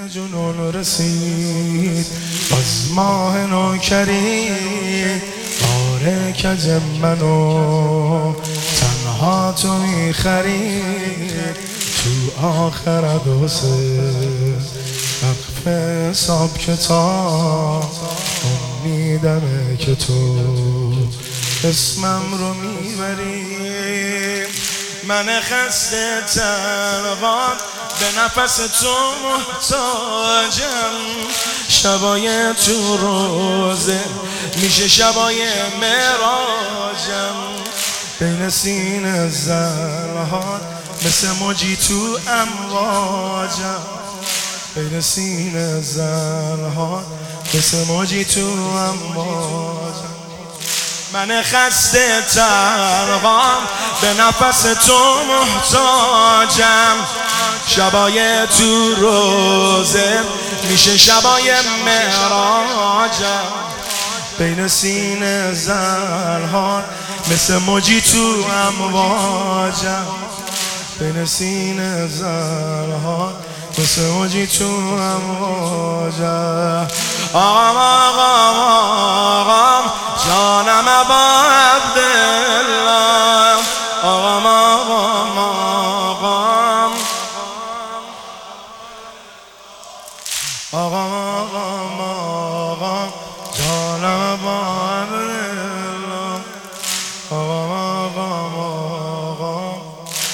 جنون رسید باز ماه نوکرید باره کج منو تنها تو میخرید تو آخرت حسین وقف حساب کتاب امیدمه که تو اسمم رو میبری من خسته تنهام به نفس تو محتاجم شبای تو روزه میشه شبای معراجم بین سینه زلهات مثل موجی تو امواجم بین سینه زلهات مثل موجی تو امواجم من خسته تنهام به نفس تو محتاجم شبای تو روزه میشه شبای معراجم بین سینه زلهات مثل موجی تو امواجم بین سینه زلهات مثل موجی تو امواجم آقام آقام آقام جانم با عبدالله آقام آقام آقام آقام آقام آقام جانم با عبدالله آقام آقام آقام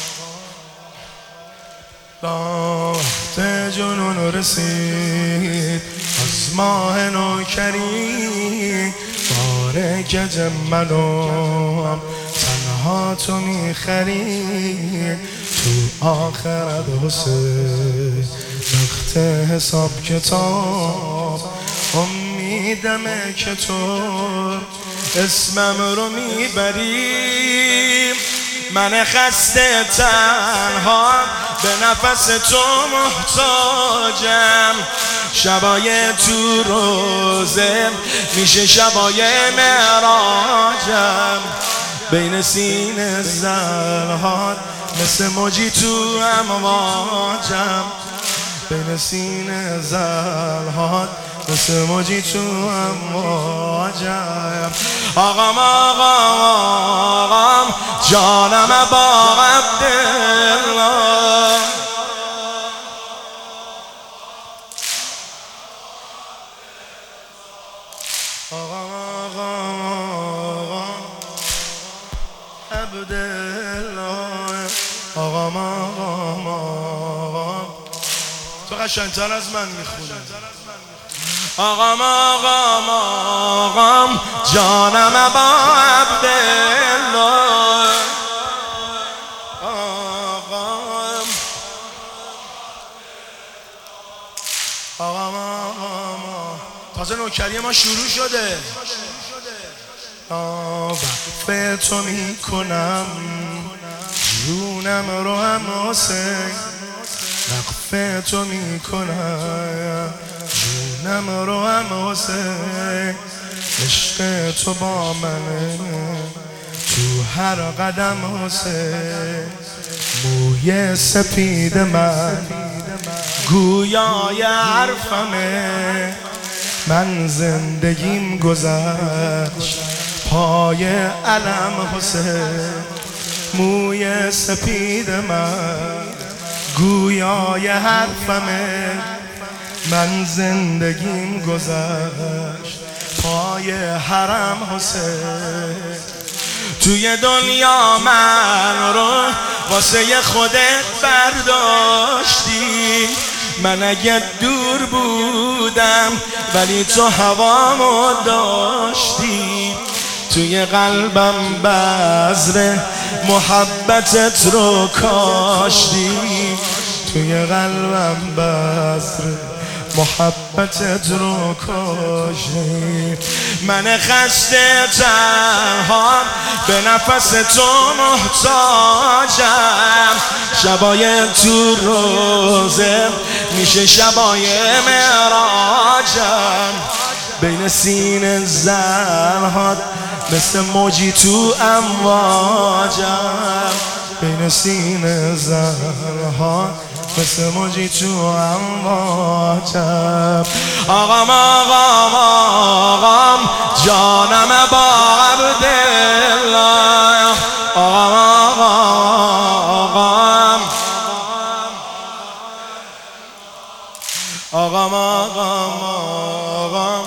وقت جنون رسید از ماه نوکرید باره کج منو تنها تو میخرید تو آخرت حسین وقت حساب کتاب امیدمه که تو اسمم رو میبری من خسته تنها به نفس تو محتاجم شبای تو روزه میشه شبای معراجم بین سینه زلهات مثل موجی تو امواجم بین سینه زلهات مثل موجی تو امواجم آقام آقام آقام جانم با عبدالله آقام آقام آقام عبدالله آقام آقام آقام تو قشنگ‌تر از من میخونی آقام آقام آقام جانم با عبدالله آقام آقام آقام تازه نوکری ما شروع شده وقف تو میکنم جونم رو هم حسین وقف تو میکنم جونم رو هم حسین عشق تو با منه تو هر قدم حسین موی سپید من گویای حرفمه من زندگیم گذشت پای علم حسین موی سپید من گویای حرفمه من زندگیم گذشت پای حرم حسین توی دنیا من رو واسه خودت برداشتی من اگه دور بودم ولی تو هوامو داشتی توی قلبم بذر محبتت رو کاشتی توی قلبم بذر محبتت رو کاشتی من خسته تنها به نفس تو محتاجم شبای تو روزه میشه شبای معراجم بین سینه زلهات مثل موجی تو امواجم بین سینه زرها مثل موجی تو امواجم. آقام آقام آقام جانم با عبدالله. آقام آقام آقام آقام آقام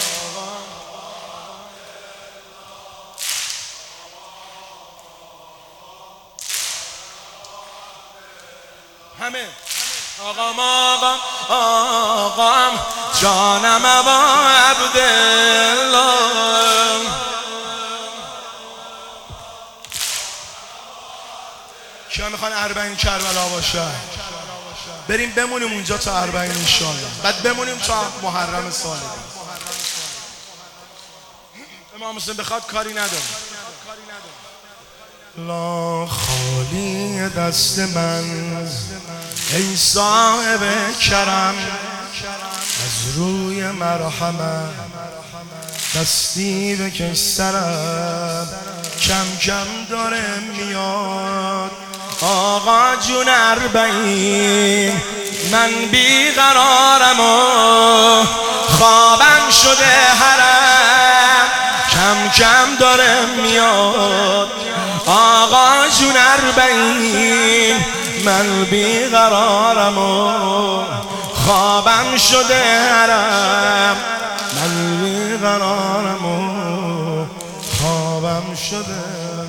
همه آقام آقام آقام جانم با عبدالله. کیا میخوان اربعین کربلا باشه؟ بریم بمونیم اونجا تا اربعین انشالله، بعد بمونیم تا محرم سال دیگه. امام حسین بخواد کاری نداره. لا خالی دست من ای صاحب کرم، از روی مرحمت دستی بکش سرم، کم کم داره میاد آقا جون اربعین. من بیقرارم و خوابم شده حرم، کم کم داره میاد آقا جون اربعین. من بیقرارم و خوابم شده حرم، من بیقرارم و خوابم شده.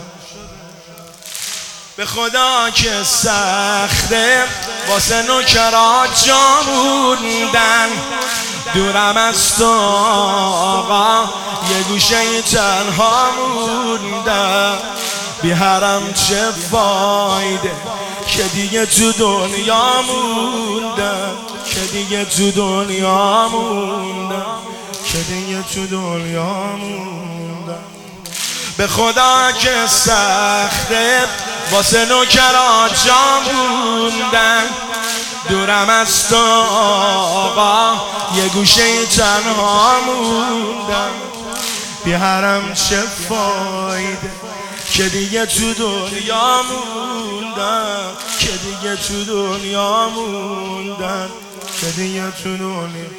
به خدا که سخته واسه نوکرات جا موندن، دورم از تو آقا یه گوشه تنها موندم. بی حرم چه فایده که دیگه تو دنیا موندم، که دیگه تو دنیا موندم، که دیگه تو دنیا موندم. به خدا که سخته واسه نوکرات جا موندن، دورم از تو آقا یه گوشه تنها موندم. بی حرم چه فایده که دیگه تو دنیا موندم، که دیگه تو دنیا موندم، که دیگه تو دنیا.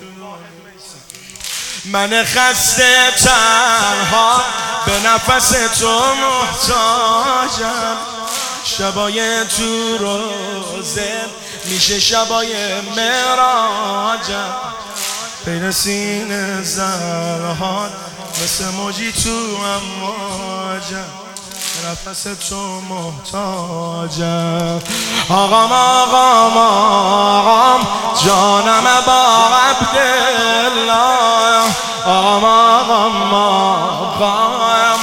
من خسته تنها به نفس تو محتاجم، شبای تو روزه میشه شبای معراجم. بین سینه زرها مثل موجی تو امواجم، نفس تو محتاجم. آقام آقام آقام جانم با عبدالله. آقام آقام آقام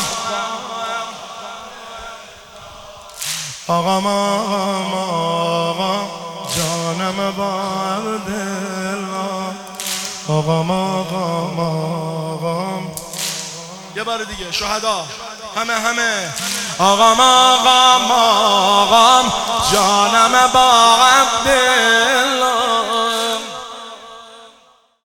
آقام آقام آقام جانم با عبدالله. آقام آقام آقام یه بار دیگه شهدا همه آقام آقام آقام جانم با عبدالله.